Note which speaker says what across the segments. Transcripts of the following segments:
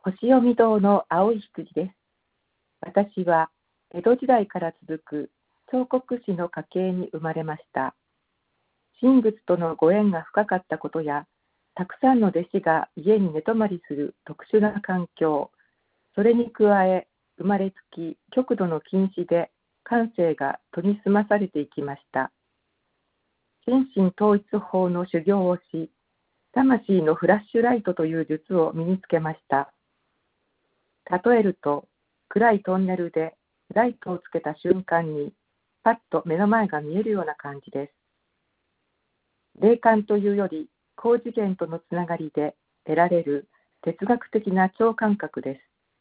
Speaker 1: 星読み堂の青い羊です。私は江戸時代から続く彫刻師の家系に生まれました。神仏とのご縁が深かったことや、たくさんの弟子が家に寝泊まりする特殊な環境、それに加え生まれつき極度の近視で感性が研ぎ澄まされていきました。心身統一法の修行をし、魂のフラッシュライトという術を身につけました。例えると、暗いトンネルでライトをつけた瞬間にパッと目の前が見えるような感じです。霊感というより高次元とのつながりで得られる哲学的な超感覚です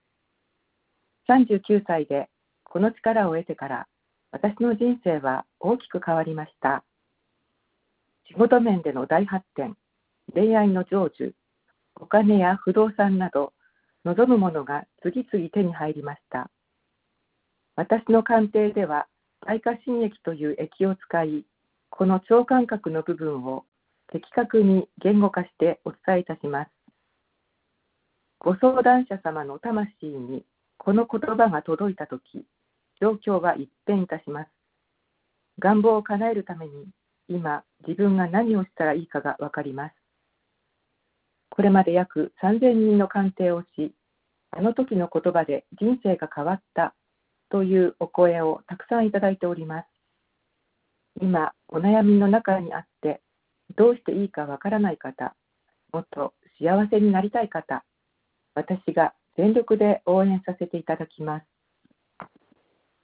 Speaker 1: 。39歳でこの力を得てから私の人生は大きく変わりました。仕事面での大発展、恋愛の成就、お金や不動産など望むものが次々手に入りました。私の鑑定では耐火新液という液を使い、この超感覚の部分を的確に言語化してお伝えいたします。ご相談者様の魂にこの言葉が届いたとき、状況は一変いたします。願望を叶えるために今自分が何をしたらいいかがわかります。これまで約3000人の鑑定をし、あの時の言葉で人生が変わったというお声をたくさんいただいております。今お悩みの中にあってどうしていいかわからない方、もっと幸せになりたい方、私が全力で応援させていただきます。